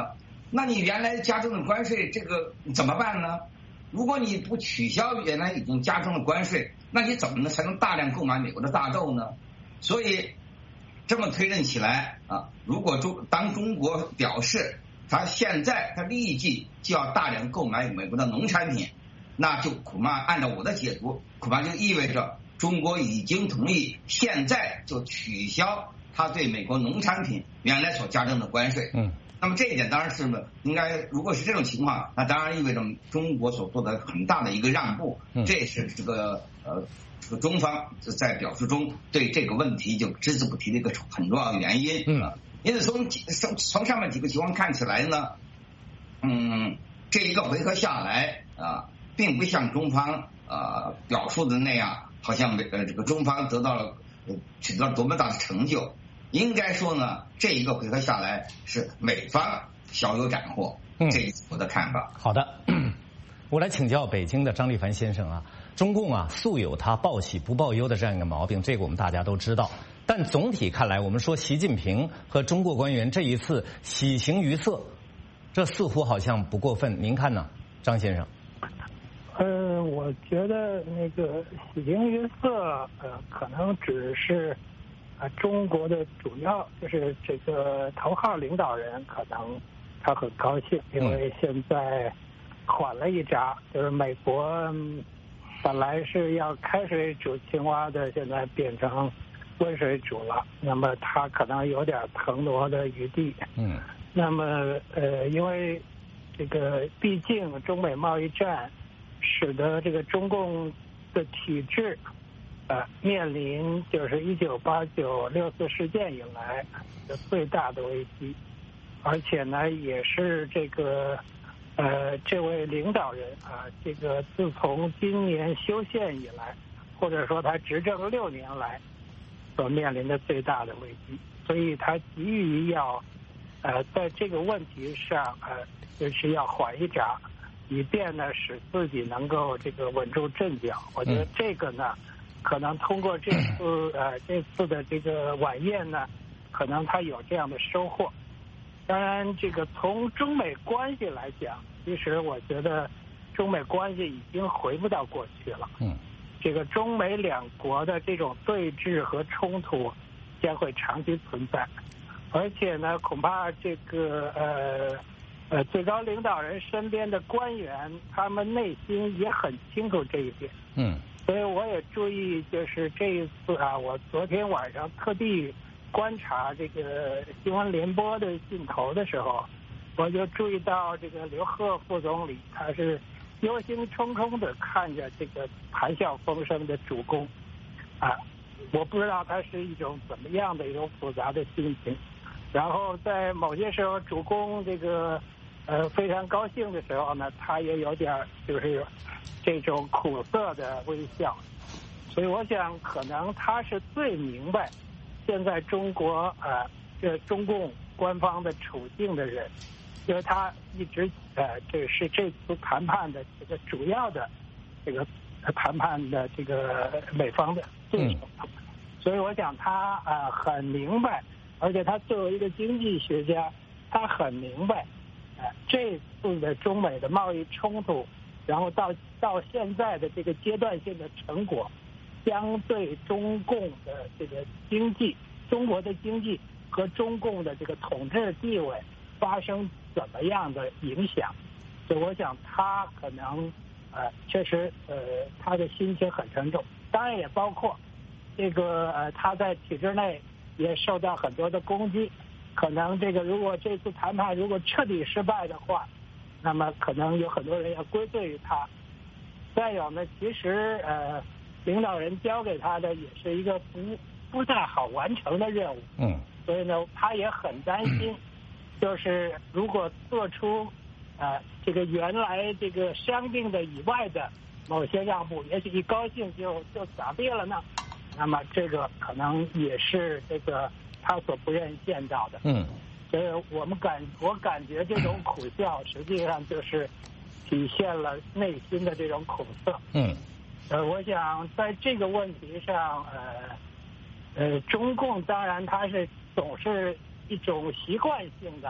那你原来加征的关税，这个怎么办呢？如果你不取消原来已经加征的关税，那你怎么才能大量购买美国的大豆呢？所以这么推论起来啊，如果当中国表示他现在他立即就要大量购买美国的农产品，那就恐怕按照我的解读，恐怕就意味着中国已经同意现在就取消他对美国农产品原来所加征的关税。那么这一点当然是应该，如果是这种情况，那当然意味着中国所做的很大的一个让步。这也是这个中方在表述中对这个问题就只字不提的一个很重要的原因。因此从上面几个情况看起来呢，这一个回合下来啊，并不像中方表述的那样，好像这个中方取得了多么大的成就。应该说呢，这一个回合下来是美方小有斩获，这是我的看法。 好的，我来请教北京的张立凡先生啊，中共啊素有他报喜不报忧的这样一个毛病，这个我们大家都知道。但总体看来，我们说习近平和中国官员这一次喜形于色，这似乎好像不过分，您看呢，张先生？ 我觉得那个喜形于色，可能只是中国的主要就是这个头号领导人，可能他很高兴，因为现在缓了一闸，就是美国本来是要开水煮青蛙的，现在变成温水煮了，那么他可能有点腾挪的余地。那么因为这个毕竟中美贸易战使得这个中共的体制面临就是1989六四事件以来的最大的危机，而且呢也是这个这位领导人这个自从今年修宪以来，或者说他执政6年来所面临的最大的危机，所以他急于要在这个问题上就是要缓一闸，以便呢使自己能够这个稳住阵脚。我觉得这个呢可能通过这次的这个晚宴呢，可能他有这样的收获。当然这个从中美关系来讲，其实我觉得中美关系已经回不到过去了。这个中美两国的这种对峙和冲突将会长期存在，而且呢恐怕这个最高领导人身边的官员他们内心也很清楚这一点。所以我也注意，就是这一次我昨天晚上特地观察这个新闻联播的镜头的时候，我就注意到这个刘鹤副总理他是忧心忡忡的看着这个谈笑风生的主公我不知道他是一种怎么样的一种复杂的心情。然后在某些时候主公这个非常高兴的时候呢，他也有点就是这种苦涩的微笑。所以我想可能他是最明白现在中国这中共官方的处境的人，因为他一直这是这次谈判的这个主要的这个谈判的这个美方的对手。所以我想他很明白，而且他作为一个经济学家，他很明白这次的中美的贸易冲突，然后到现在的这个阶段性的成果，将对中共的这个经济，中国的经济和中共的这个统治地位发生怎么样的影响。所以我想他可能确实他的心情很沉重，当然也包括这个他在体制内也受到很多的攻击，可能这个如果这次谈判如果彻底失败的话，那么可能有很多人要归罪于他。再有呢，其实领导人交给他的也是一个不太好完成的任务。所以呢他也很担心，就是如果做出这个原来这个商定的以外的某些让步，也许一高兴就撒别了呢，那么这个可能也是这个他所不愿意见到的。所以我感觉这种苦笑实际上就是体现了内心的这种苦涩。我想在这个问题上中共当然它是总是一种习惯性的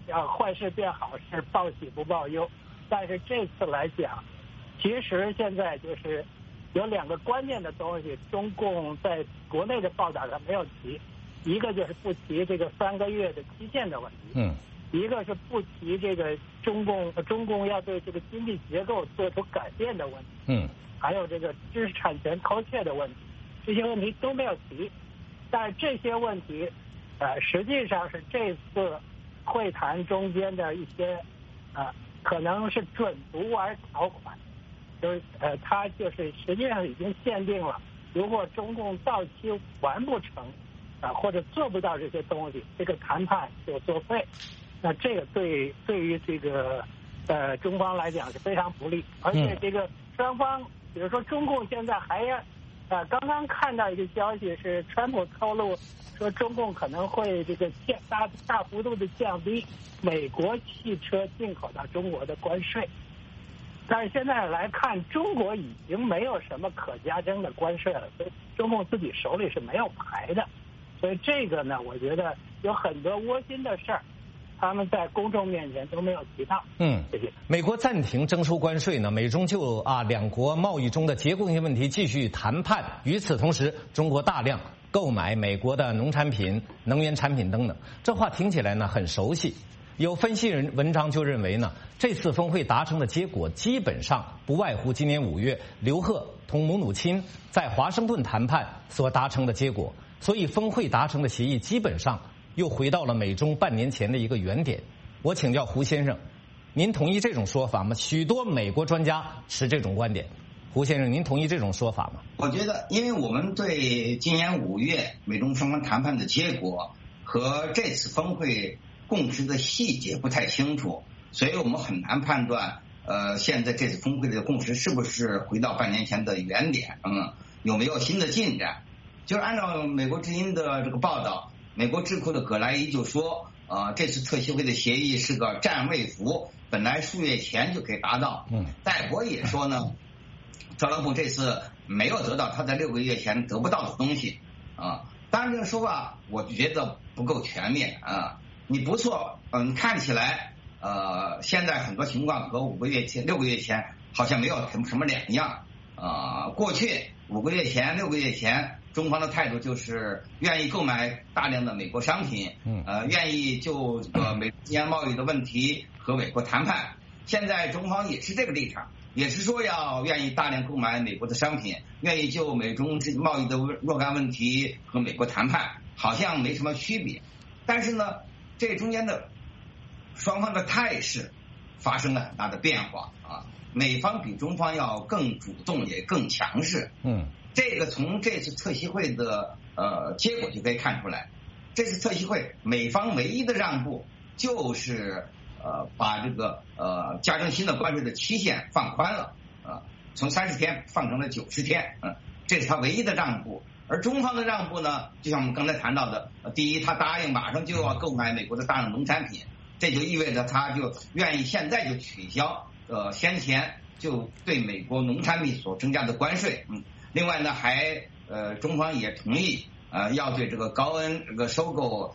坏事变好事，报喜不报忧。但是这次来讲，其实现在就是有2个关键的东西，中共在国内的报道上没有提，一个就是不提这个3个月的期限的问题，一个是不提这个中共要对这个经济结构做出改变的问题，还有这个知识产权偷窃的问题，这些问题都没有提。但是这些问题，实际上是这次会谈中间的一些可能是准独玩条款，就是它就是实际上已经限定了，如果中共到期完不成或者做不到这些东西，这个谈判就作废。那这个对于这个中方来讲是非常不利，而且这个双方，比如说中共现在还要刚刚看到一个消息是川普透露说中共可能会这个大幅度的降低美国汽车进口到中国的关税，但是现在来看中国已经没有什么可加征的关税了，所以中共自己手里是没有牌的，所以这个呢，我觉得有很多窝心的事儿，他们在公众面前都没有提到。谢谢。 美国暂停征收关税呢，美中就2国贸易中的结构性问题继续谈判。与此同时，中国大量购买美国的农产品、能源产品等等。这话听起来呢很熟悉。有分析人文章就认为呢，这次峰会达成的结果基本上不外乎今年5月刘鹤同姆努钦在华盛顿谈判所达成的结果，所以峰会达成的协议基本上又回到了美中半年前的一个原点。我请教胡先生，您同意这种说法吗？许多美国专家持这种观点。胡先生，您同意这种说法吗？ 我觉得，因为我们对今年5月美中双方谈判的结果和这次峰会共识的细节不太清楚，所以我们很难判断现在这次峰会的共识是不是回到半年前的原点，有没有新的进展。就是按照美国之音的这个报道，美国智库的葛莱伊就说这次特协会的协议是个战未服，本来数月前就可以达到。戴博也说呢，特朗普这次没有得到他在6个月前得不到的东西当然这个说法我觉得不够全面你不错看起来现在很多情况和6个月前好像没有什么两样过去5个月前6个月前中方的态度就是愿意购买大量的美国商品愿意就美中之间贸易的问题和美国谈判。现在中方也是这个立场，也是说愿意大量购买美国的商品，愿意就美中贸易的若干问题和美国谈判，好像没什么区别。但是呢，这中间的双方的态势发生了很大的变化美方比中方要更主动也更强势这个从这次特协会的结果就可以看出来。这次特协会美方唯一的让步就是把这个加征新的关税的期限放宽了从30天放成了90天这是他唯一的让步。而中方的让步呢，就像我们刚才谈到的，第一，他答应马上就要购买美国的大量农产品，这就意味着他就愿意现在就取消先前就对美国农产品所增加的关税另外呢中方也同意要对这个高恩这个收购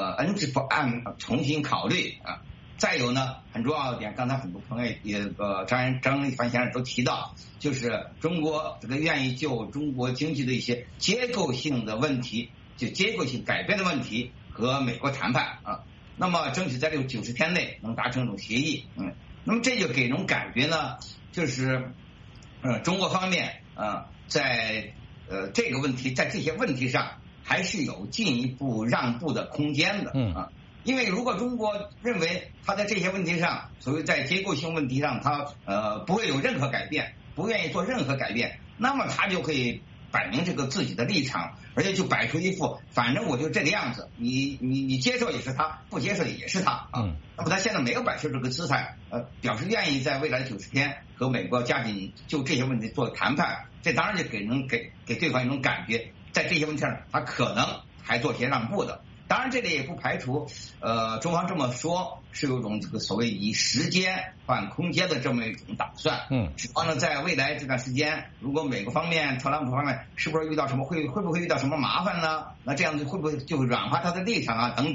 NGP案重新考虑再有呢，很重要的点，刚才很多朋友也张一凡先生都提到，就是中国这个愿意就中国经济的一些结构性的问题，就结构性改变的问题和美国谈判那么争取在这个90天内能达成一种协议那么这就给人感觉呢，就是中国方面在这个问题在这些问题上还是有进一步让步的空间的因为如果中国认为他在这些问题上，所谓在结构性问题上他不会有任何改变，不愿意做任何改变，那么他就可以摆明这个自己的立场，而且就摆出一副反正我就这个样子，你接受也是他，不接受也是他那么他现在没有摆出这个姿态表示愿意在未来90天和美国加紧就这些问题做谈判，这当然就给对方一种感觉，在这些问题上他可能还做些让步的。当然这里也不排除中方这么说是有一种这个所谓以时间换空间的这么一种打算指望呢在未来这段时间，如果美国方面特朗普方面是不是遇到什么会不会遇到什么麻烦呢，那这样子会不会就软化他的立场等等。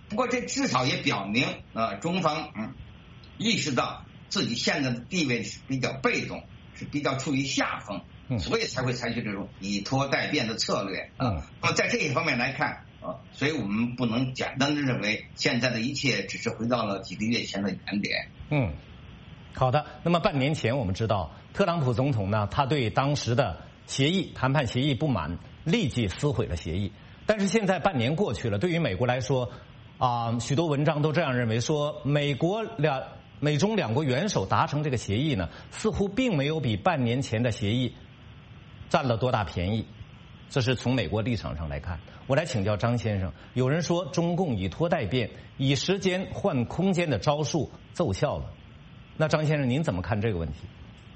不过这至少也表明中方意识到自己现在的地位是比较被动，是比较处于下风，所以才会采取这种以拖代变的策略。那么在这一方面来看所以我们不能简单的认为现在的一切只是回到了几个月前的原点。 好的。那么半年前我们知道，特朗普总统呢，他对当时的谈判协议不满，立即撕毁了协议。但是现在半年过去了，对于美国来说许多文章都这样认为，说美中两国元首达成这个协议呢，似乎并没有比半年前的协议占了多大便宜。这是从美国立场上来看。我来请教张先生，有人说中共以拖代变、以时间换空间的招数奏效了，那张先生您怎么看这个问题？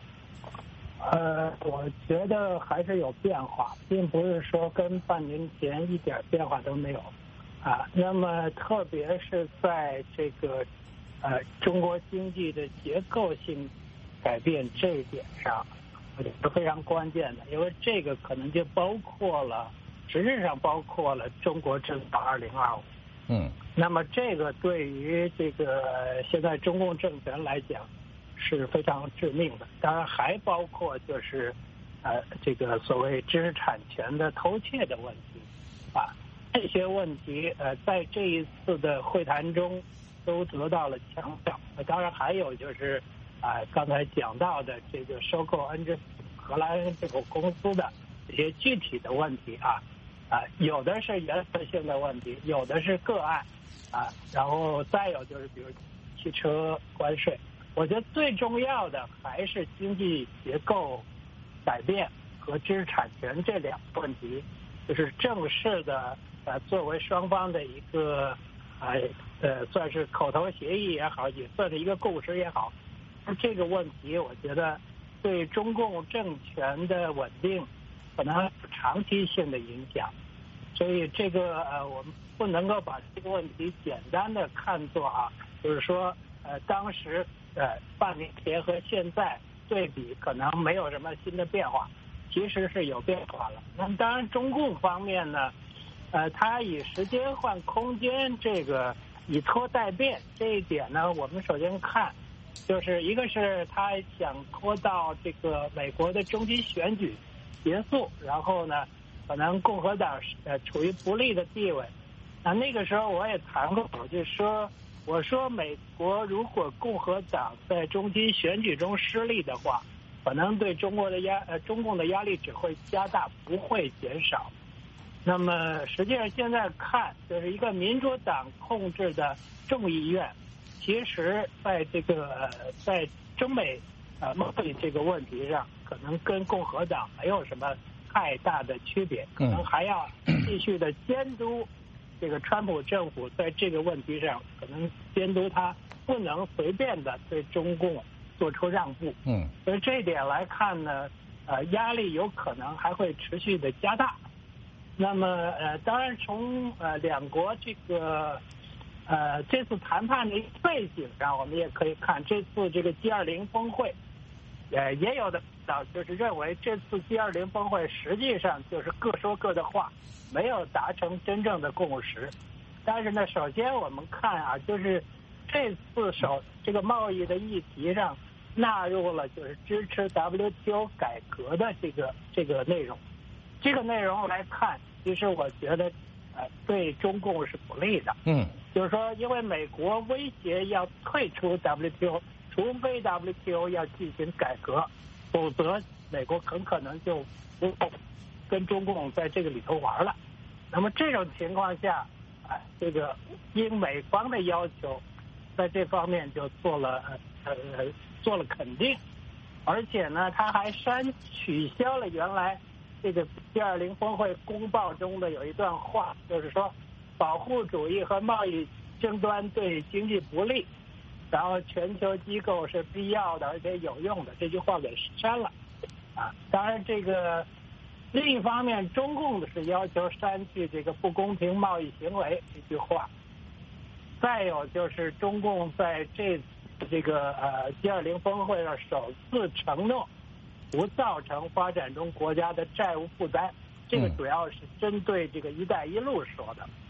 我觉得还是有变化，并不是说跟半年前一点变化都没有那么特别是在这个中国经济的结构性改变这一点上，我觉得非常关键的，因为这个可能就实质上包括了中国制造2025。那么这个对于这个现在中共政权来讲是非常致命的。当然还包括就是这个所谓知识产权的偷窃的问题这些问题在这一次的会谈中都得到了强调。当然还有就是刚才讲到的这个收购荷兰这个公司的这些具体的问题有的是原则性的问题，有的是个案然后再有就是比如汽车关税。我觉得最重要的还是经济结构改变和知识产权这两个问题，就是正式的作为双方的一个算是口头协议也好，也算是一个共识也好，这个问题我觉得对中共政权的稳定可能有长期性的影响。所以这个我们不能够把这个问题简单的看作就是说当时半年前和现在对比可能没有什么新的变化，其实是有变化了。那么当然中共方面呢它以时间换空间，这个以拖代变这一点呢，我们首先看就是一个是他想拖到这个美国的中期选举结束，然后呢可能共和党处于不利的地位。那个时候我也谈过，我说美国如果共和党在中期选举中失利的话，可能对中共的压力只会加大，不会减少。那么实际上现在看，就是一个民主党控制的众议院，其实在这个在中美贸易这个问题上，可能跟共和党没有什么太大的区别，可能还要继续的监督这个川普政府在这个问题上，可能监督他不能随便的对中共做出让步。所以这一点来看呢，压力有可能还会持续的加大。那么当然从两国这个这次谈判的背景上，我们也可以看这次这个 G20 峰会，也有的就是认为这次 G20 峰会实际上就是各说各的话，没有达成真正的共识。但是呢，首先我们看就是这次这个贸易的议题上纳入了就是支持 WTO 改革的这个内容。这个内容来看，其实我觉得对中共是不利的。就是说，因为美国威胁要退出 WTO， 除非 WTO 要进行改革，否则美国很可能就不跟中共在这个里头玩了。那么这种情况下，这个因美方的要求，在这方面就做了肯定，而且呢，他还取消了原来这个 G20 峰会公报中的有一段话，就是说保护主义和贸易争端对经济不利，然后全球机构是必要的而且有用的，这句话给删了。当然这个另一方面，中共是要求删去这个不公平贸易行为这句话。再有就是中共在这个G20 峰会上首次承诺不造成发展中国家的债务负担，这个主要是针对这个“一带一路”说的。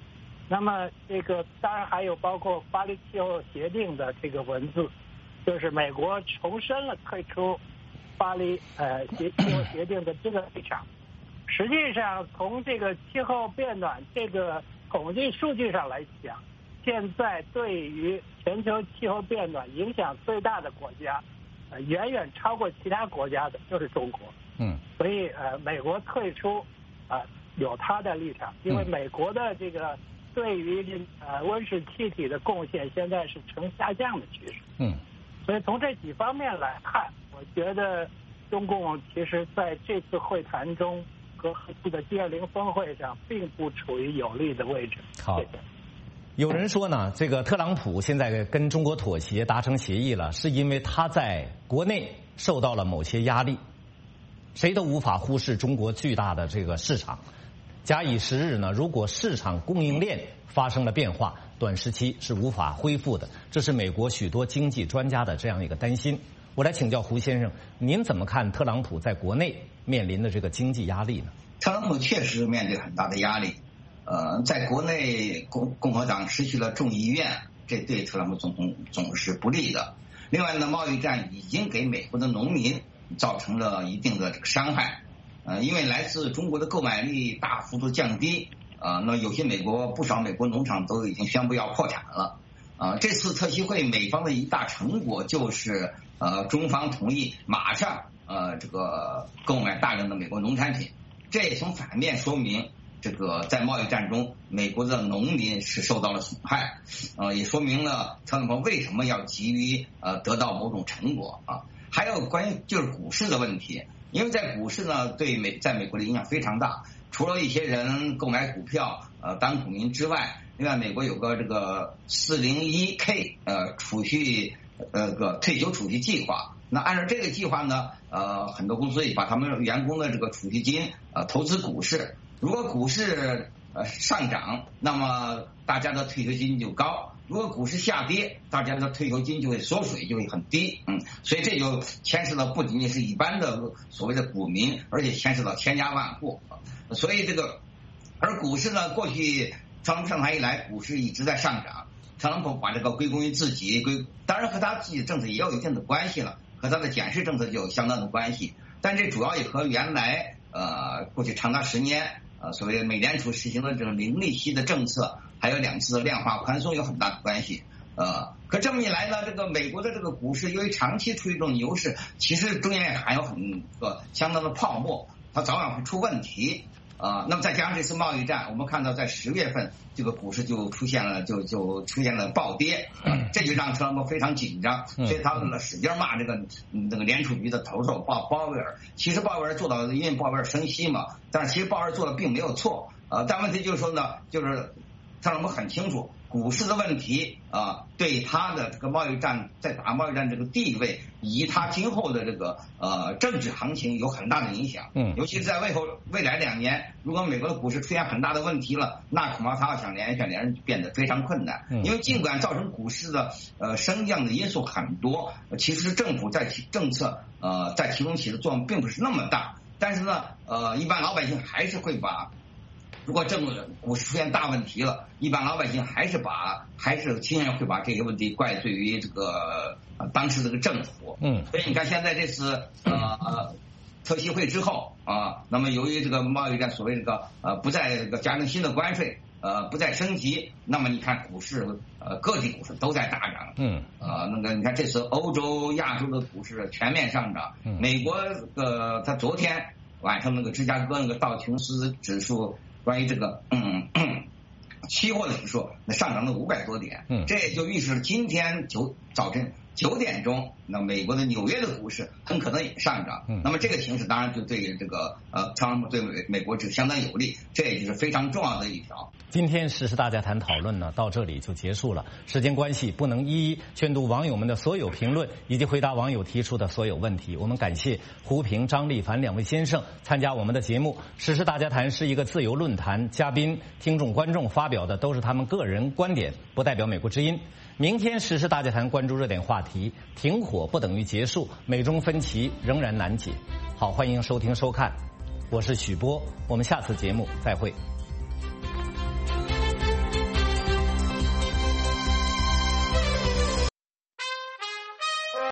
那么这个当然还有包括巴黎气候协定的这个文字，就是美国重申了退出巴黎气候协定的这个立场。实际上，从这个气候变暖这个统计数据上来讲，现在对于全球气候变暖影响最大的国家，远远超过其他国家的就是中国。所以美国退出有它的立场，因为美国的这个对于温室气体的贡献现在是呈下降的趋势。所以从这几方面来看，我觉得中共其实在这次会谈中和这个G20峰会上并不处于有利的位置。 好，有人说呢，这个特朗普现在跟中国妥协达成协议了，是因为他在国内受到了某些压力。谁都无法忽视中国巨大的这个市场。假以时日呢，如果市场供应链发生了变化，短时期是无法恢复的。这是美国许多经济专家的这样一个担心。我来请教胡先生，您怎么看特朗普在国内面临的这个经济压力呢？ 特朗普确实面对很大的压力。在国内共和党失去了众议院，这对特朗普总统总是不利的。另外呢，贸易战已经给美国的农民造成了一定的这个伤害。因为来自中国的购买力大幅度降低，那有些不少美国农场都已经宣布要破产了。这次特席会美方的一大成果就是中方同意马上这个购买大量的美国农产品，这也从反面说明这个在贸易战中美国的农民是受到了损害，也说明了特朗普为什么要急于得到某种成果啊。还有关于就是股市的问题，因为在股市呢在美国的影响非常大，除了一些人购买股票当股民之外，另外美国有个这个401k 储蓄退休储蓄计划。那按照这个计划呢，很多公司也把他们员工的这个储蓄金投资股市。如果股市上涨，那么大家的退休金就高；如果股市下跌，大家的退休金就会缩水，就会很低。所以这就牵涉到不仅仅是一般的所谓的股民，而且牵涉到千家万户。所以而股市呢，过去特朗普上台以来，股市一直在上涨。特朗普把这个归功于自己，当然和他自己的政策也有一定的关系了，和他的减税政策就有相当的关系。但这主要也和原来过去长达10年所谓美联储实行的这种零利息的政策，还有2次的量化宽松有很大的关系。可这么一来呢，这个美国的这个股市由于长期处于一种牛市，其实中间还有相当的泡沫，它早晚会出问题。那么再加上这次贸易战，我们看到在10月份这个股市就出现了暴跌，这就让特朗普非常紧张，所以他使劲骂这个联储局的头鲍威尔。其实鲍威尔做到，因为鲍威尔升息嘛，但是其实鲍威尔做的并没有错。但问题就是说呢，就是特朗普很清楚股市的问题对他的这个贸易战在打贸易战这个地位以及他今后的这个政治行情有很大的影响。尤其是在未来2年，如果美国的股市出现很大的问题了，那恐怕他要想连任变得非常困难。因为尽管造成股市的升降的因素很多，其实政府在政策在其中起的作用并不是那么大，但是呢一般老百姓还是会如果股市出现大问题了，一般老百姓还是倾向会把这些问题怪罪于这个当时这个政府。所以你看现在这次特席会之后那么由于这个贸易战所谓这个不再这个加征新的关税，不再升级，那么你看股市各地股市都在大涨。你看这次欧洲、亚洲的股市全面上涨。美国它昨天晚上芝加哥道琼斯指数关于这个期货的指数上涨了500多点，这也就预示了今天早晨9点钟，那美国的纽约的股市很可能也上涨。那么这个形势当然就对这个特朗普对美国是相当有利，这也就是非常重要的一条。 今天时事大家谈讨论呢，到这里就结束了。时间关系，不能一一宣读网友们的所有评论以及回答网友提出的所有问题。我们感谢胡平、张立凡2位先生参加我们的节目。时事大家谈是一个自由论坛，嘉宾、听众、观众发表的都是他们个人观点，不代表美国之音。明天时事大家谈关注热点话题，停火不等于结束，美中分歧仍然难解。好，欢迎收听收看，我是许波，我们下次节目再会。